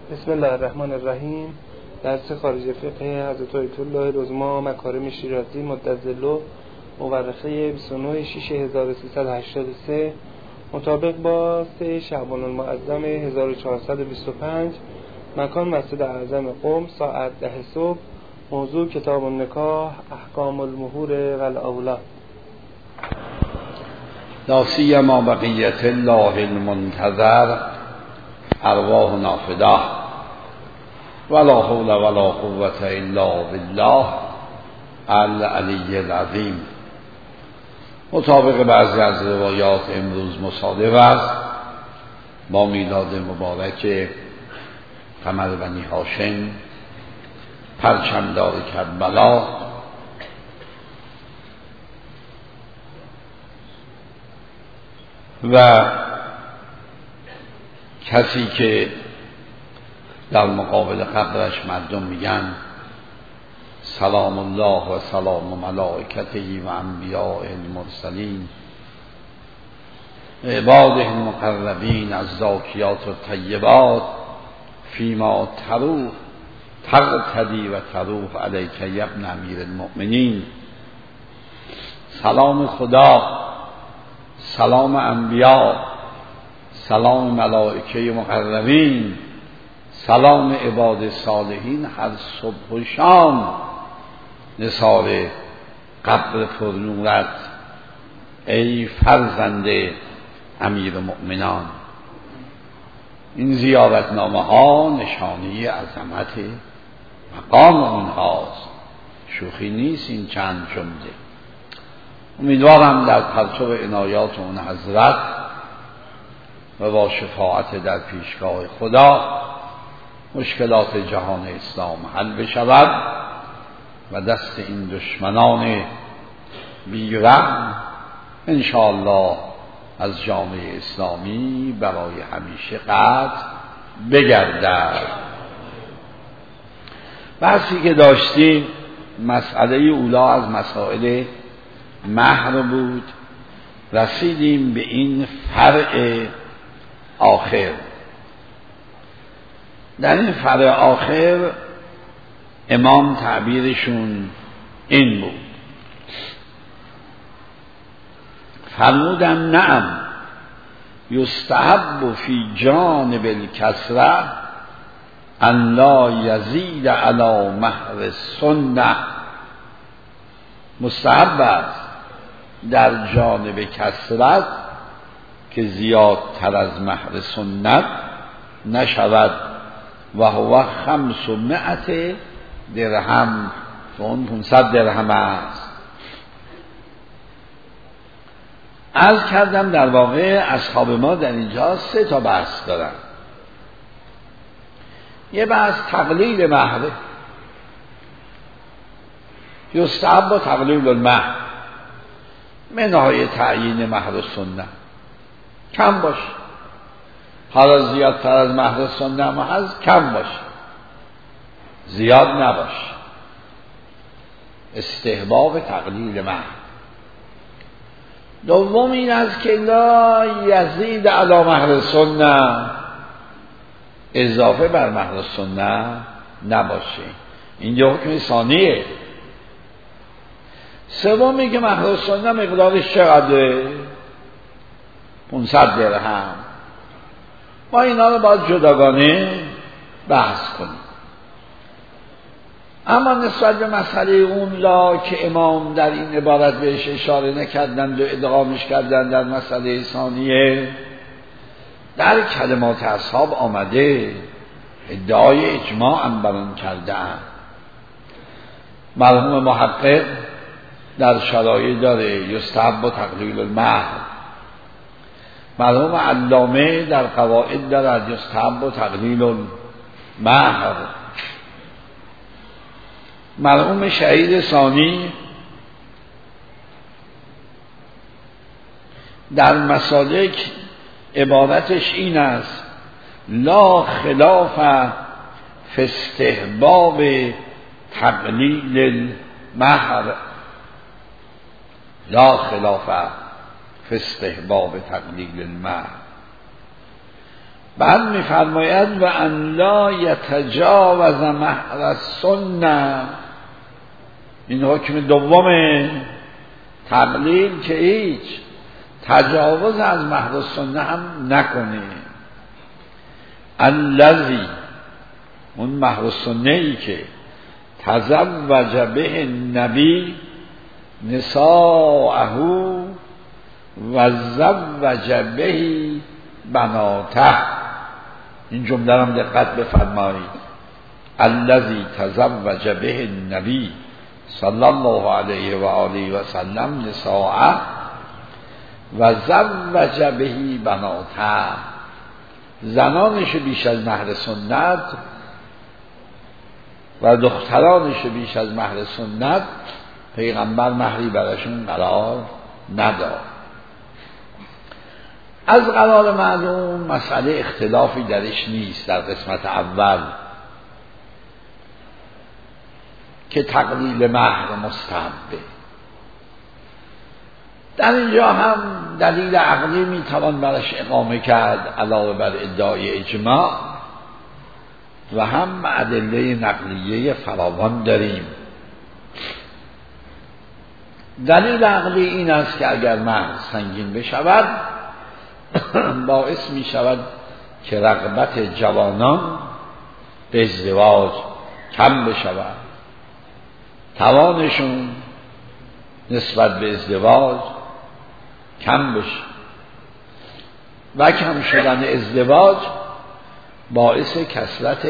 بسم الله الرحمن الرحیم. درس خارج فقه حضرت آیت الله العظمی مکارم شیرازی مدظله مورخه 29/6/1383 مطابق با 3 شعبان المعظم 1425. مکان مسجد اعظم قم، ساعت 10 صبح. موضوع کتاب النکاح، احکام المهور و الاولاد. لا سیما بقیت الله المنتظر ارواحنا فداه ولا حول ولا قوة الا بالله العلی العظیم. مطابق بعضی از روایات امروز مصادف است با میلاد مبارک قمر بنی هاشم، پرچمدار کربلا، و کسی که در مقابل قبرش مردم میگن سلام الله و سلام ملائکته و انبیاء المرسلین عباده المقربین الزاکیات و طیبات فیما تروح تقتدی و تروح علیک یا ابن امیر المؤمنین. سلام خدا، سلام انبیاء، سلام ملائکه مقربین، سلام عباد صالحین هر صبح و شام نثار قبر پرنورت ای فرزند امیر المؤمنان. این زیارتنامه ها نشانی عظمت مقام اونهاست، شوخی نیست این چند جمله. امیدوارم در پرتو عنایات اون حضرت و با شفاعت در پیشگاه خدا مشکلات جهان اسلام حل بشود و دست این دشمنان بیرحم انشاءالله از جامعه اسلامی برای همیشه قطع بگردد. بحثی که داشتیم مسئله اولا از مسائل مهر بود، رسیدیم به این فرع آخر. در این فرع آخر امام تعبیرشون این بود، فرمودن نعم یستحب فی جانب الکسره ان لا یزید علی مهر السنه. مستحب است در جانب کسرت که زیادتر از مهر سنت نشود و هو 500 درهم و اون 500 درهم است. عرض کردم در واقع اصحاب ما در اینجا 3 تا بحث دارن. یه بحث تقلیل مهر، یستحب با تقلیل المهر، منهای تعیین مهر سنت کم باشه، حالا زیادتر از مهر سنت هم هست، کم باشه، زیاد نباشه. استحباب تقلیل مهر. دوم این است که لا یزید علی مهر سنت، اضافه بر مهر سنت نباشه. اینجا حکم ثانیه. سومی که مهر سنت مقدارش چقدره؟ 500 درهم. ما اینا رو باید جداگانه بحث کنیم. اما نسبت به مسئله اون لا که امام در این عبارت بهش اشاره نکردند و ادغامش کردند در مسئله ثانیه، در کلمات اصحاب آمده، ادعای اجماع هم بران کردند. مرحوم محقق در شرایط داره یستحب و تقلیل المهر، مرحوم علامه در قواعد دارد یستحب و تقلیل المهر، مرحوم شهید ثانی در مسالک عبارتش این است لا خلاف فی استحباب تقلیل المهر، لا خلاف فی استحباب تقلیل المهر. بعد می‌فرماید و ان لا یتجاوز مهر السنه، این حکم دومه، تقلیل که هیچ تجاوز از مهر السنه هم نکنه. الذی، اون مهر السنه ای که تزوج به النبی نساءه و زوج به بناته، این جمله را دقت بفرمایید. الذی تزوج به النبی صلی الله علیه و آله و سلم نساءه و زوج به بناته، زنانش بیش از مهر سنت و دخترانش بیش از مهر سنت پیغمبر مهری براشون قرار نداد. از قرار معلوم مسئله اختلافی درش نیست در قسمت اول که تقلیل مهر مستحبه. در اینجا هم دلیل عقلی میتوان برش اقامه کرد علاوه بر ادعای اجماع، و هم ادله نقلیه فراوان داریم. دلیل عقلی این است که اگر مهر سنگین بشود باعث می شود که رغبت جوانان به ازدواج کم بشود، توانشون نسبت به ازدواج کم بشه، و کم شدن ازدواج باعث کثرت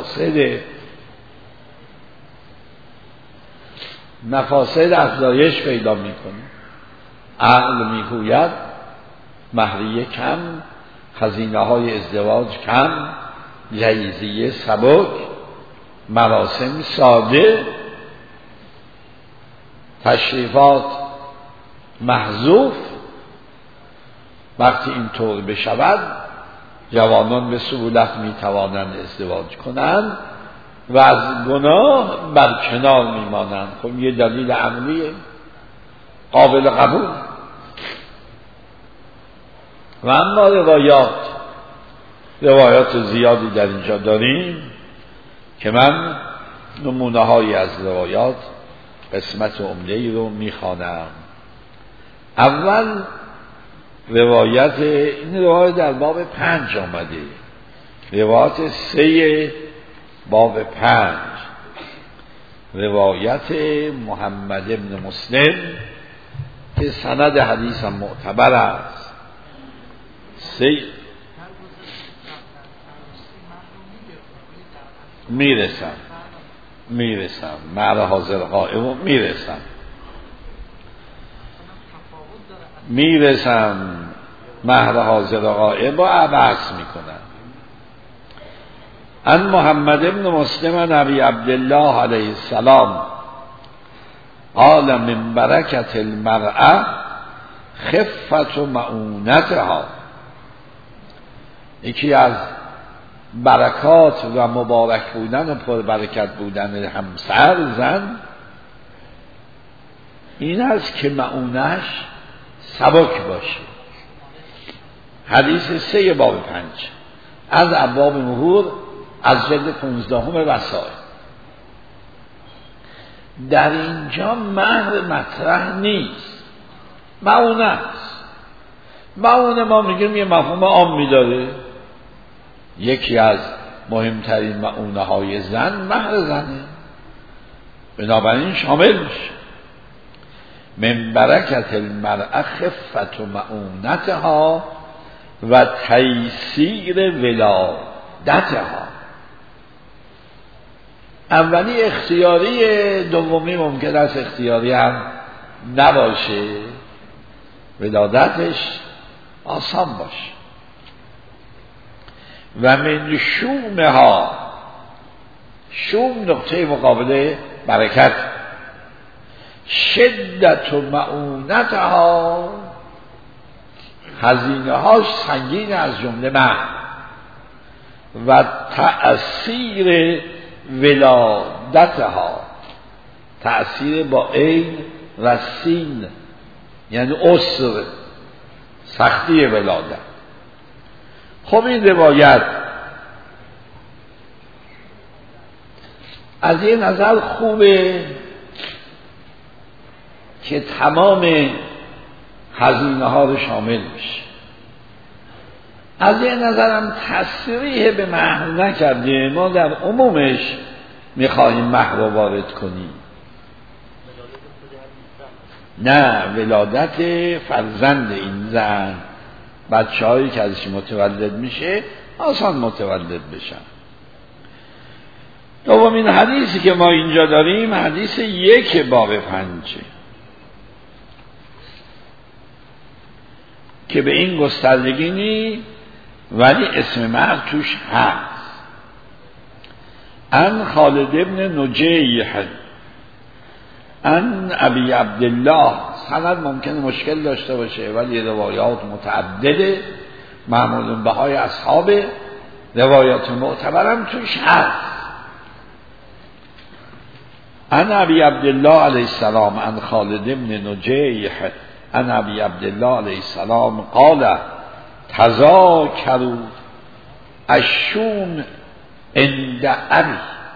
مفاسد افزایش پیدا میکنه. عقل میگوید مهریه کم، خزینه های ازدواج کم، جهیزیه سبک، مراسم ساده، تشریفات محذوف. وقتی این طور بشود جوانان به سهولت میتوانند ازدواج کنند و از گناه برکنار میمانند. خب یه دلیل عقلیه قابل قبول. و اما روایات زیادی در اینجا داریم که من نمونه هایی از روایات قسمت عمده رو میخوانم. اول روایت، این روایت در باب 5 آمده، روایت 3 باب 5، روایت محمد بن مسلم که سند حدیث هم معتبر است. میرسم مهر حاضر غائب میرسم مهر حاضر غائب و عباس میکنن. ان محمد بن مسلم نبی عبدالله علیه السلام قال من برکت المرأة خفت معونتها، یکی از برکات و مبارک بودن و پربرکت بودن همسر زن این است که معونش سبک باشه. حدیث 3 باب 5 از ابواب مهور از جلد 15 وسائل. در اینجا مهر مطرح نیست، معونه است. معونه ما میگیم یه مفهوم عام میداره، یکی از مهمترین معونه های زن مهر زنه، بنابراین شامل میشه. من برکت المرأة خفت معونتها و تیسیر ولادتها. اولی اختیاری، دومی ممکن است اختیاری هم نباشه، ولادتش آسان باشه. و من شومها، شوم نقطه مقابله برکت، شدت و معونتها، هزینه هاش سنگین از جمله مهر، و تأثیر ولادتها، تأثیر با عین و سین یعنی عسر، سختی ولادت. خب این روایت از یه نظر خوبه که تمام هزینه ها رو شامل میشه، از یه نظرم تصریح به مهر نکرده، ما در عمومش میخواهیم مهر رو وارد کنیم. نه، ولادت فرزند این زن، بچه هایی که ازش متولد میشه آسان متولد بشن. دومین حدیثی که ما اینجا داریم حدیث 1 باب 5 که به این گستردگی نی ولی اسم مرد توش هست. ان خالد ابن نجیح ان ابی عبدالله، سند ممکنه مشکل داشته باشه ولی روایات متعدده، معمول بهای اصحاب، روایات معتبرم توش هست. ان ابی عبدالله علیه السلام ان خالد ابن نجیح ان ابی عبدالله علیه السلام قال تذاکروا الشون عند ابی.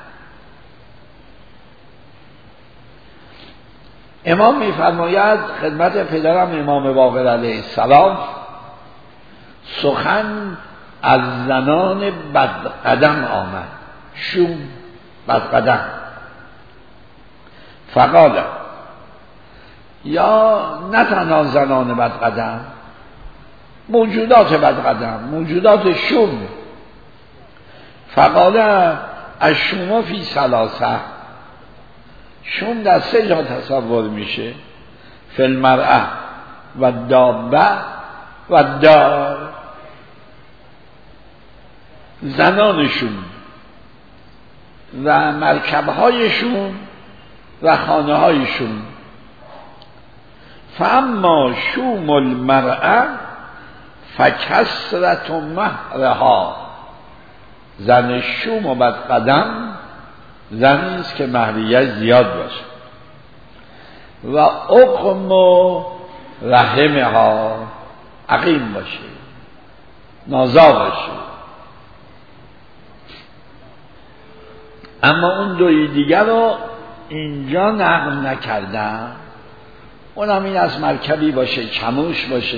امام میفرماید خدمت پدرم امام باقر علیه السلام سخن از زنان بدقدم آمد، شون بدقدم، فقال یا نه تنها زنان بدقدم، موجودات بدقدم، موجودات شوم. فقال الشوم فی ثلاثه، شوم در 3 جا تصور میشه، فی المرأه و دابه و دار. زنانشون و مرکبهایشون و خانه هایشون. فاما شوم المرأه فکسرت مهرها، زن شوم و بدقدم زنی است که مهریه زیاد باشه. و عقم و رحمها، عقیم باشه، نازا باشه. اما اون دوی دیگر رو اینجا نقل نکردم، اونم این از مرکبی باشه، چموش باشه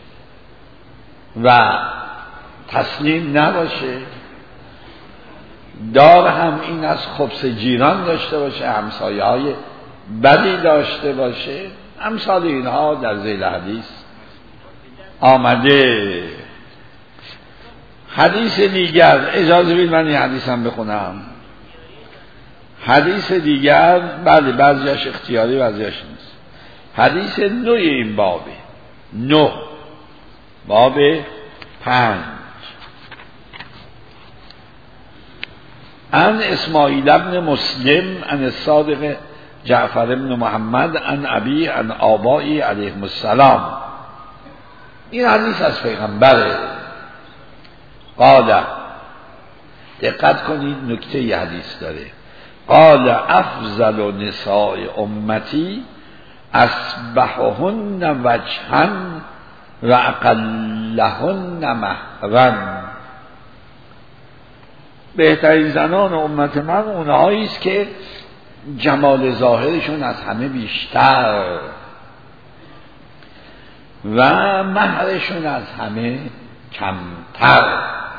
و تسلیم نباشه. دار هم این از خبث جیران داشته باشه، همسایه های بدی داشته باشه. امثال اینها در ذیل حدیث آمده. حدیث دیگر، اجازه بدید من این حدیث هم بخونم. حدیث دیگر بله بعضیش اختیاری بعضیش نیست. حدیث 9 این بابه، 9 باب 5. ان اسماعیل ابن مسلم ان الصادق جعفر ابن محمد ان ابی ان آبایی علیهم السلام. این حدیث از پیغمبره. قال، دقت کنید نکته ی حدیث داره. قال افضل نساء امتی اسبحهن وجها و اقلهن مهرا. بهترین زنان امت من اونهایی است که جمال ظاهرشون از همه بیشتر و مهرشون از همه کمتر.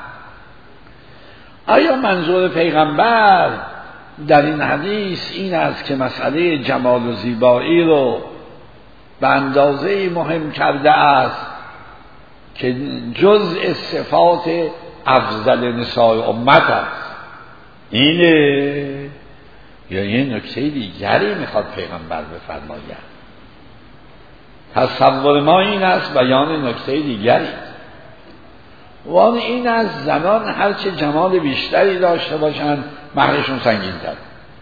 آیا منظور پیغمبر در این حدیث این است که مسئله جمال و زیبایی رو به اندازه مهم کرده است که جزء صفات افضل نساء امت است؟ اینه یا یه نکته دیگری میخواد پیغمبر بفرماید؟ تصور ما این است بیان نکته دیگری. وان این از زنان هرچه جمال بیشتری داشته باشند مهرشون سنگین تر.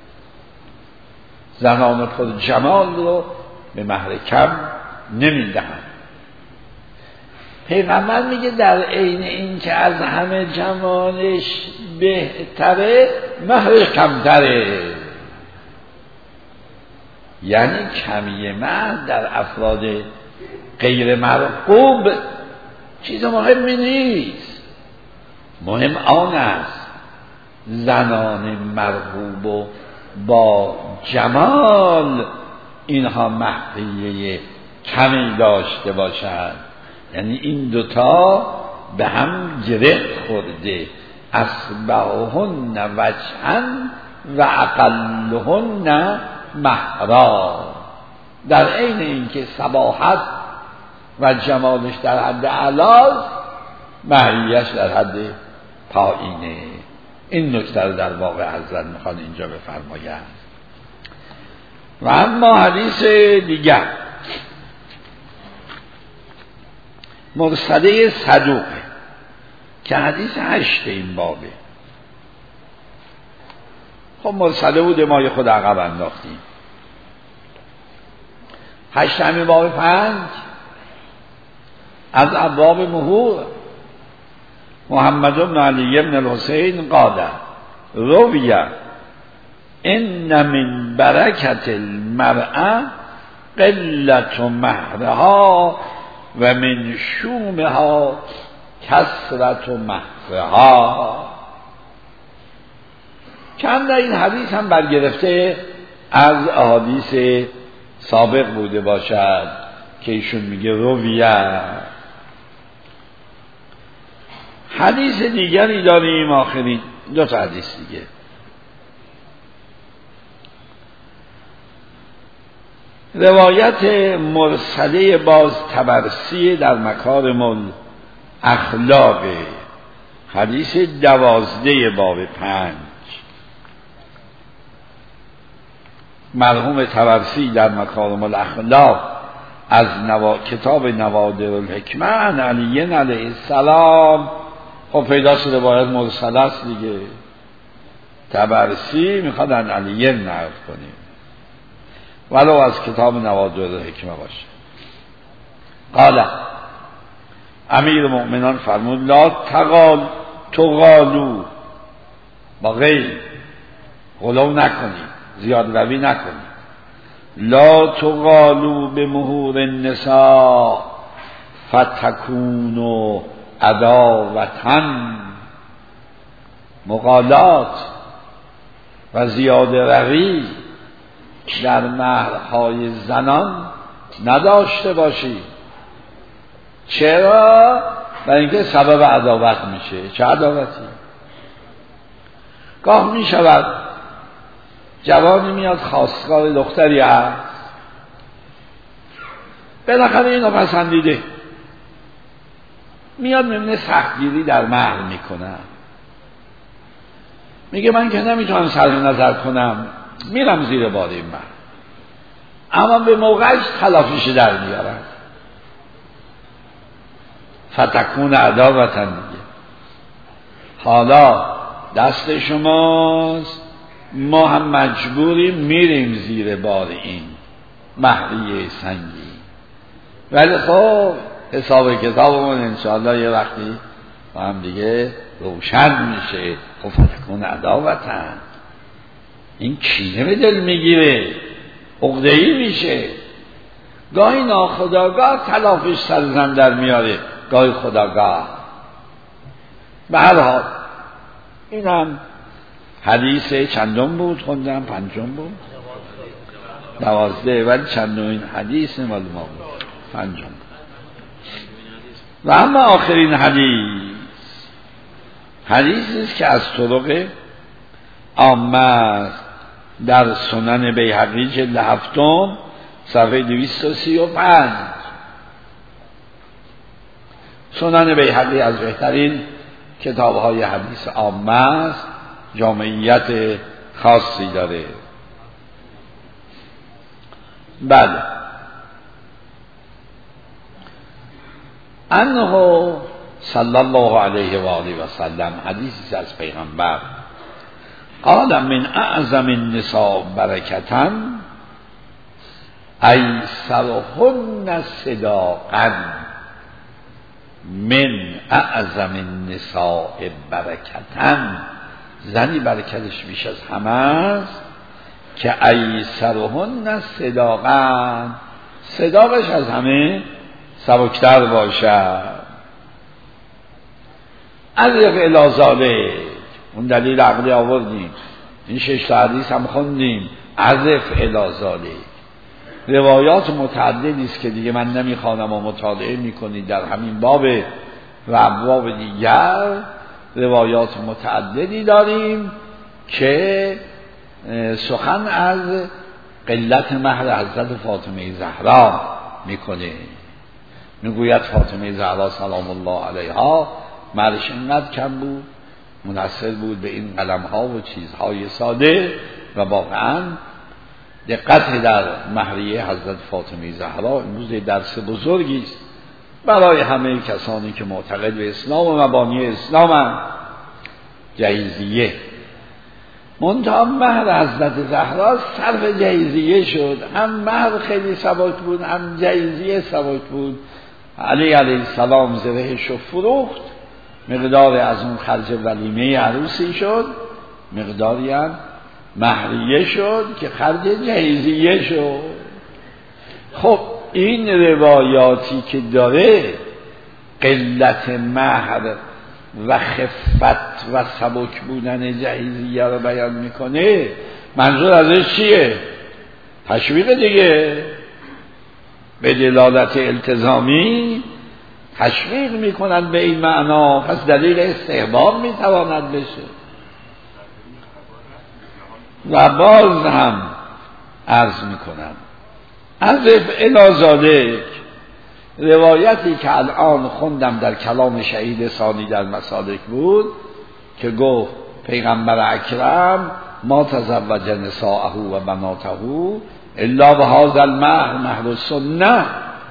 زنان خود جمال رو به مهر کم نمیدهند. پیغمبر میگه در عین این که از همه جمالش بهتره مهرش کمتره. یعنی کمی مهر در افراد غیر مرغوب چیز مهمی نیست. مهم آن است زنان مرغوب و با جمال اینها مهریه کمی داشته باشند. یعنی این دوتا به هم گره خورده، اصبعهن وجها و اقلهن مهرا، در عین اینکه صباحت و جمالش در حد اعلاست، مهریه‌اش در حد پایینه. این نکته رو در واقع حضرت میخوان اینجا بفرمایند. و اما حدیث دیگر مرسله صدوقه که حدیث 8 این بابه. خب مرسله بوده، ما خود عقب انداختیم. 8 همین باب 5 از ابواب مهور. محمد بن علی بن الحسین قال روی ان من برکت المرأة قلت مهرها و من شومها کثرت مهرها. چند این حدیث هم برگرفته از احادیث سابق بوده باشد که ایشون میگه رویه. حدیث دیگری داریم، آخرین 2 تا حدیث دیگه. روایت مرسله باز طبرسی در مکارم الاخلاق، حدیث 12 باب 5. مرحوم طبرسی در مکارم الاخلاق از کتاب نوادر الحکمه عن علی علیه السلام. خب پیدا شده باید مرسله است دیگه، طبرسی میخواد عن علی نقل کنیم ولو از کتاب نوادر الحکمه باشه. قال امیر المؤمنان فرمود لا تغالو، با غیر غلو نکنید، زیاد روی نکنید. لا تغالو به مهور النساء فتکونو عداوتن. مغالات و زیاد روی در مهرهای زنان نداشته باشید. چرا؟ برای اینکه سبب عداوت میشه. چه عداوتی؟ گاه میشود جوانی میاد خواستگار دختری هست، بالاخره اینو پسندیده، میاد میبینه سختگیری در مهر میکنه، میگه من که نمیتونم صرف نظر کنم، میرم زیر بار این مهر، اما به موقعش تلافیش در میارم. فتکون عداوتن دیگه. حالا دست شماست، ما هم مجبوریم میریم زیر بار این مهریه سنگی. ولی خب حساب کتابمون انشاءالله یه وقتی با هم دیگه روشن میشه. خب فتکون عداوتن، این کینه به دل میگیره، عقده‌ای میشه، گاهی ناخودآگاه تلافش سر زن در میاره، گاهی خودآگاه. به هر حال این هم حدیث چندم بود خوندم؟ 5 بود 12، ولی چندمین حدیث مال ما بود 5. و اما آخرین حدیثی است که از طرق عامه در سنن بیهقی جلد 7 صفحه 235. سنن بیهقی از بهترین کتاب‌های حدیث عامه است، جامعیت خاصی داره. بله، انه صلی الله علیه و آله و سلم، حدیثی از پیغمبر، قال من اعظم النساء برکتاً ایسرهن صداقاً. من اعظم النساء برکتاً، زنی برکتش بیش از همه است که ایسرهن صداقاً، صداقش از همه سبکتر باشد. عرف الی ذالک، اون دلیل عقلی آوردیم، این 6 تا حدیث هم خوندیم. عرف الی ذالک روایات متعددی است که دیگه من نمیخوانم و مطالعه میکنید در همین باب و ابواب دیگر. روایات متعددی داریم که سخن از قلت مهر حضرت فاطمه زهرا میکنه. میگوید فاطمه زهرا سلام الله علیها مهرش اینقدر کم بود، منحصر بود به این قلم ها و چیزهای ساده، و واقعا دقت در مهریه حضرت فاطمه زهرا امروز درس بزرگی است برای همه کسانی که معتقد به اسلام و مبانی اسلام. جهیزیه منتها مهر حضرت زهرا صرف جهیزیه شد، هم مهر خیلی سبک بود هم جهیزیه سبک بود. علی علیه السلام زرهش رو فروخت، مقدار از اون خرج ولیمه عروسی شد، مقداری هم مهریه شد که خرج جهیزیه شد. خب این روایاتی که داره قلت مهر و خفت و سبک بودن جهیزیه رو بیان میکنه، منظور ازش چیه؟ تشویق دیگه، به دلالت التزامی تشویق میکنند به این معنا، پس دلیل استحباب میتواند بشه. و باز هم عرض میکنم عرف الی ذالک روایتی که الان خوندم در کلام شهید ثانی در مسالک بود که گفت پیغمبر اکرم ما تزوج نساءه و بناته الا بهذا المهر، مهر السنه.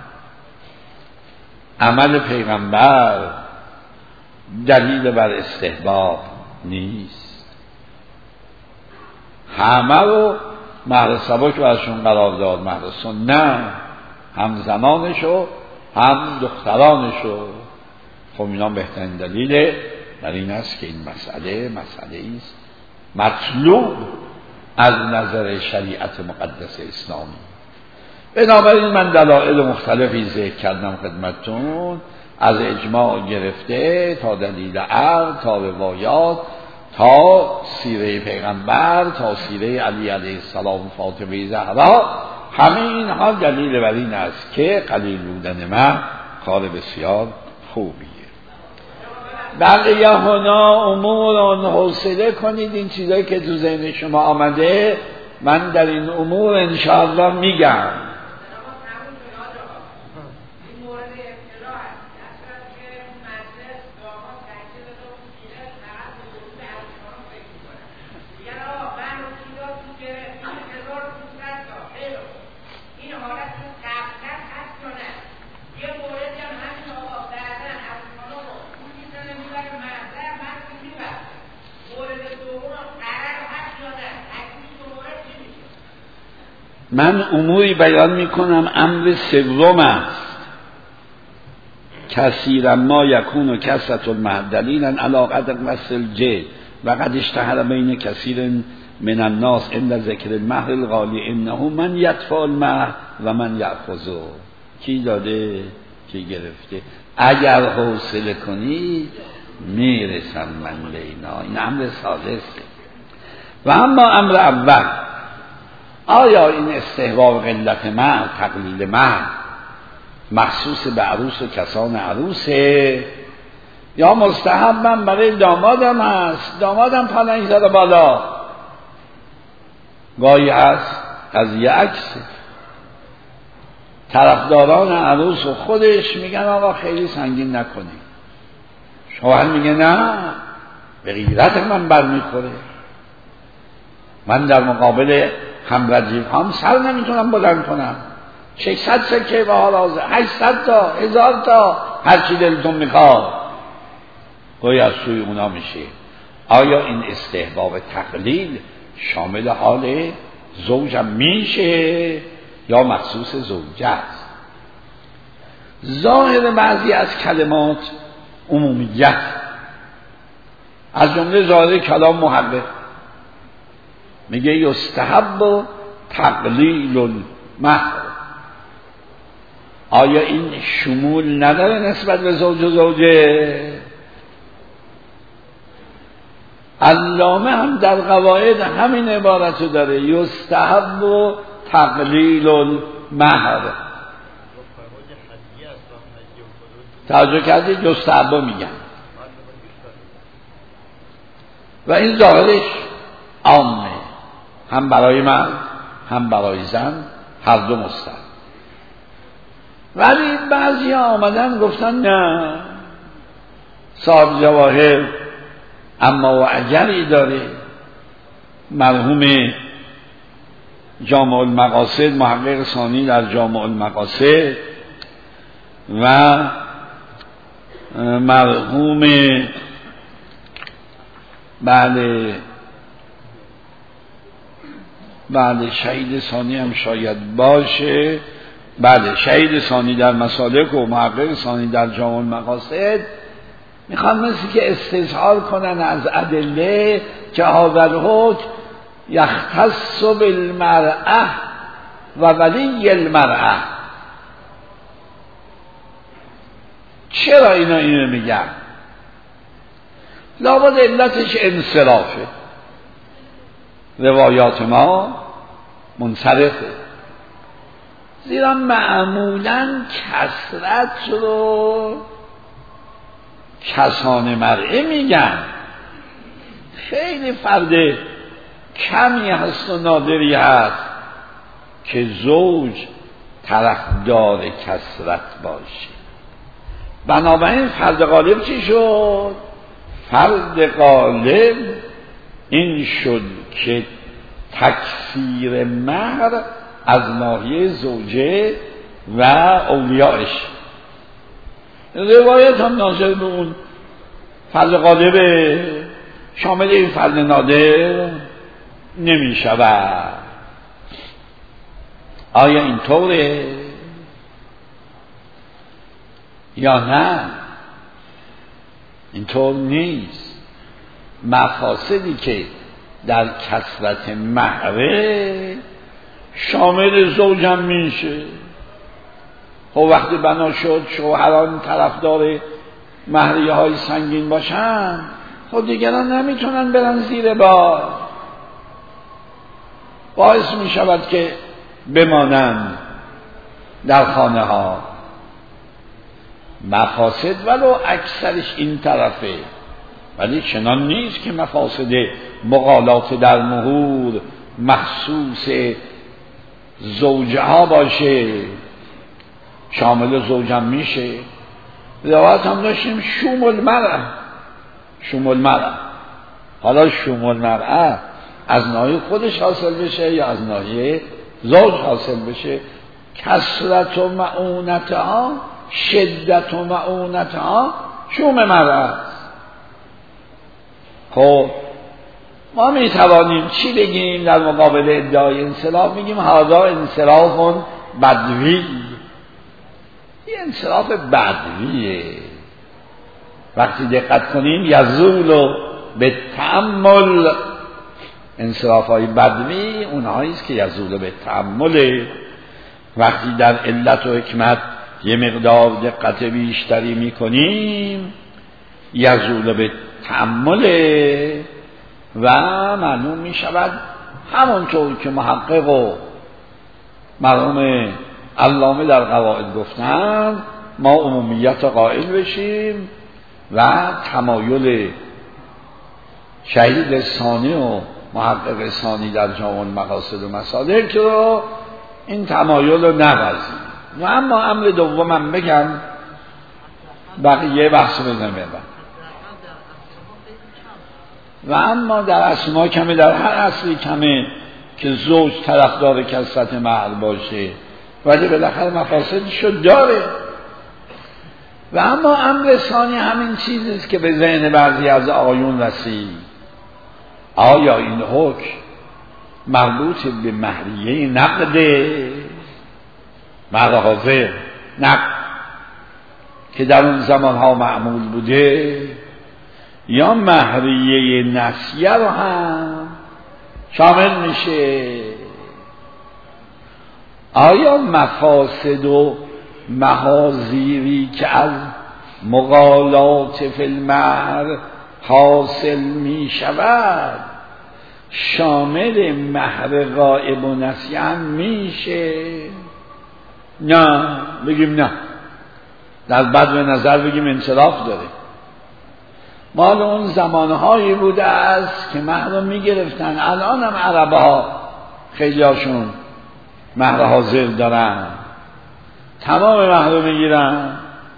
عمل پیغمبر دلیل بر استحباب نیست، همه رو مهر سبک برشون قرار داد، مهر سنه، هم زنانشو هم دخترانشو. خب اینا بهترین دلیل بر این است که این مسئله است مطلوب از نظر شریعت مقدس اسلامی. بنابراین من دلایل مختلفی ذکر کردم خدمتتون، از اجماع گرفته تا دلیل عقل، تا روایات، تا سیره پیغمبر، تا سیره علی علیه السلام، فاطمه زهرا. همه اینها دلیل بر این است که قلیل بودن من کار بسیار خوبیه. بقیه هنا امور حوصله کنید، این چیزایی که تو ذهن شما آمده من در این امور انشاءالله میگم. من اموری بیان میکنم امر سوم است. کثیرا ما یکون و کثرت المهر دلیلا علی قدر وصل الجد و قد اشتهر بین کثیر من الناس عند ذکر المهر الغالی انه من یدفع المهر و من یأخذه. کی داده کی گرفته؟ اگر حوصله کنید میرسم من لینا. این امر سادسه. و اما امر اول، آیا این استحباب قلت مهر، تقلیل مهر مخصوص به عروس و کسان عروسه یا مستحباً برای دامادم هست؟ دامادم پناهی زده بالا. گاهی هست قضیه عکسه، طرفداران عروس و خودش میگن آقا خیلی سنگین نکنی، شوهر میگه نه به غیرت من برمیخوره، من در مقابل همرجیف هم سر نمیتونم بلند کنم، 600 سکه به حال حاضر، 800 تا 1000 تا هرچی دلتون میخواد. گویا از سوی اونا میشه. آیا این استحباب تقلیل شامل حال زوجم میشه یا مخصوص زوجه است؟ ظاهر بعضی از کلمات عمومیت، از جمله ظاهر کلام محقق میگه یستحب تقلیل المهر. آیا این شمول نداره نسبت به زوج و زوجه؟ علامه هم در قواعد همین عبارت رو داره، یستحب و تقلیل المهر. توجه کردید؟ یستحب میگن و این ظاهرش عامه، هم برای مرد هم برای زن، هر دو مستحب. ولی بعضی ها آمدن گفتن نه، صاحب جواهر اما و اجری داره، مرحوم جامع المقاصد، محقق ثانی در جامع المقاصد و مرحوم بله شهید ثانی هم شاید باشه، بله شهید ثانی در مسالک و محقق ثانی در جامع المقاصد میخوان مثل که استظهار کنن از ادله که هذا الحکم یختص بالمرأة و ولی المرأة. چرا اینو میگن؟ لابد علتش انصرافه، روایات ما منصرفه، زیرا معمولا کثرت رو کسان مرئه میگن، خیلی فرد کمی هست و نادری هست که زوج طرفدار کثرت باشه. بنابراین فرد غالب چی شد؟ فرد غالب این شد که تکثیر مهر از ناحیه زوجه و اولیائش. روایت هم ناظر به اون فرد غالب، شامل این فرد نادر نمی شود. آیا این طوره یا نه؟ این طور نیست. مفاسدی که در کثرت مهره شامل زوجم میشه. خب وقتی بنا شد شوهران طرفدار مهریه های سنگین باشن، خب دیگران نمیتونن برن زیر بار، باعث می شود که بمانند در خانه ها. مفاسد ولو اکثرش این طرفه، ولی چنان نیست که مفاسد مغالات در مهور مخصوص زوجه ها باشه، شامل زوجم میشه. روایت هم داشتیم شوم المرأة. حالا شوم المرأة از ناحیه خودش حاصل بشه یا از ناحیه زوج حاصل بشه، کثرت و معونتها، شدت و معونتها شوم مرأة. خب ما میتوانیم چی بگیم در مقابل ادعای انصراف؟ میگیم هذا انصراف بدوی. این انصراف بدویه. وقتی دقت کنیم یزول به تأمل، انصراف های بدوی اونهایی است که یزول به تأمل. وقتی در علت و حکمت یه مقدار دقت بیشتری میکنیم یزول به تأمل و معلوم می شود همونطور که محقق و مرحوم علامه در قواعد گفتن ما عمومیت قائل بشیم و تمایل شهید ثانی و محقق ثانی در جامع المقاصد و مسالک رو این تمایل رو نورزیم. و اما امر دومم بگم، بقیه بحث بزنم. و اما در اسما کمه، در هر اصلی کمه که زوج طرفدار کثرت مهر باشه، ولی بالاخره مفاسدشو داره. و اما امر ثانی همین چیزیست که به ذهن بعضی از آقایون رسید. آیا این حکم مربوط به مهریه نقده، مهر حاضر نقد که در اون زمانها معمول بوده، یا مهریه نسیه رو هم شامل میشه؟ آیا مفاسد و محاذیری که از مغالات فی المهر حاصل می شود شامل مهر غائب و نسیه هم میشه؟ نه، بگیم نه. در بد به نظر بگیم انصراف داره. مال اون زمانهایی بوده است که مهر رو میگرفتن. الان هم عربها خیلی هاشون مهر حاضر دارن، تمام مهر رو میگیرن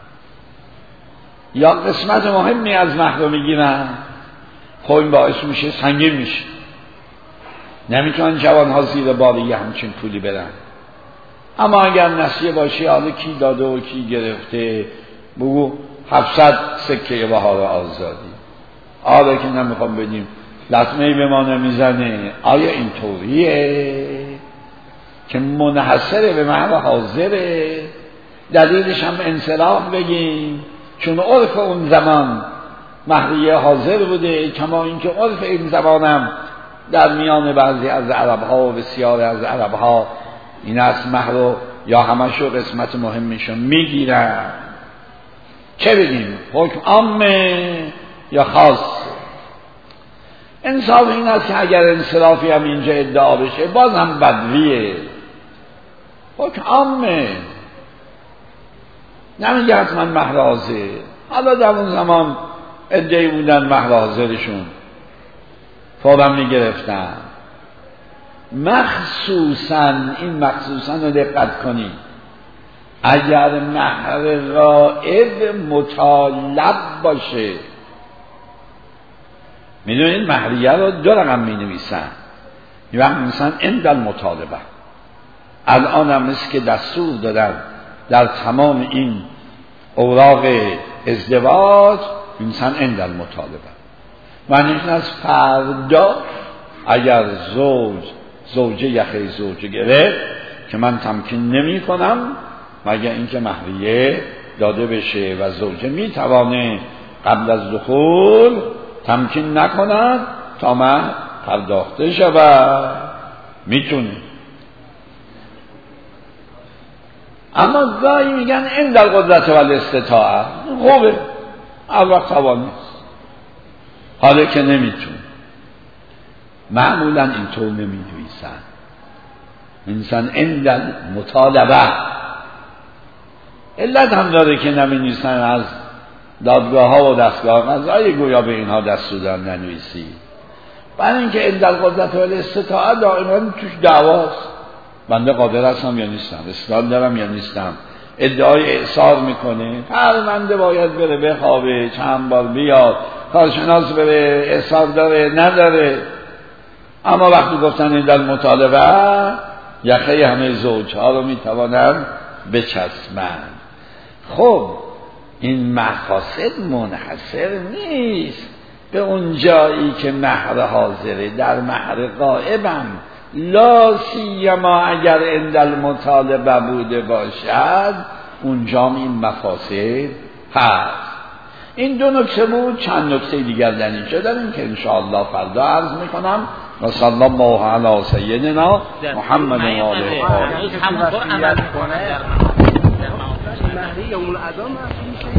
یا قسمت مهمی از مهر رو میگیرن. خب این باعث میشه سنگین میشه، نمیتونن جوانها زیر بار یه همچین پولی برن. اما اگر نسیه باشه، حالا کی داده و کی گرفته، بگو 700 سکه بهار آزادی، حالا که نمیخوام بدیم لطمه‌ای به ما نمیزنه. آیا این طوریه که منحصره به مهر حاضره؟ دلیلش هم انصراف بگیم، چون عرف اون زمان مهریه حاضر بوده، کما اینکه عرف این زمانم در میان بعضی از عربها و بسیار از عربها این است مهر رو یا همشو قسمت مهمشو میگیرن. چه بگیم؟ حکم عامه یا خاص؟ انصاف این است که اگر انصرافی هم اینجا ادعا بشه باز هم بدویه. حکم عامه، نمیگه حتما مهر حاضر. حالا در اون زمان ادعی بودن مهر حاضرشون فورا میگرفتن. مخصوصا این مخصوصا رو دقت کنید، اگر مهر غائب مطالب باشه، میدونید مهریه رو 2 رقم می نویسن. یه وقت می‌نویسن عند المطالبه. الان هم مثل که دستور دادن در تمام این اوراق ازدواج می‌نویسن عند المطالبه. معنیش از فردا اگر زوجه یخه زوجه گرفت که من تمکین نمی کنم مگر اینکه مهریه داده بشه و زوجه می توانه قبل از دخول تمکین نکند تا مهر پرداخته شود، میتونه. اما گاهی میگن این در قدرت و الاستطاعه. خوبه، اول وقت توان نیست، حالا که نمیتونه. معمولا اینطور نمی‌نویسن، انسان عند مطالبه. علت هم داره که نمی‌نویسن، از دادگاه‌ها و دستگاه قضایی گویا به اینها دستور دادن ننویسی. برای اینکه عند القدرت و الاستطاعه دائما توش دعواست. بنده قادر هستم یا نیستم، استعداد دارم یا نیستم، ادعای اعصار میکنه. پرونده باید بره بخوابه، چند بار بیاد، کارشناس بره، اعصار داره نداره. اما وقتی گفتن این در مطالبه، یخه همه زوجها رو میتوانن بچسبن. خب این مقاصد منحصر نیست به اون جایی که مهر حاضره. در مهر غائبم لا سیما اگر عند المطالبه بوده باشد، اونجا این مفاسد هست. این 2 نکته بود. چند نکته دیگر در اینجا داریم که انشاءالله فردا عرض میکنم. و صلی الله علی سیدنا محمد و آله. مهریه اون الادام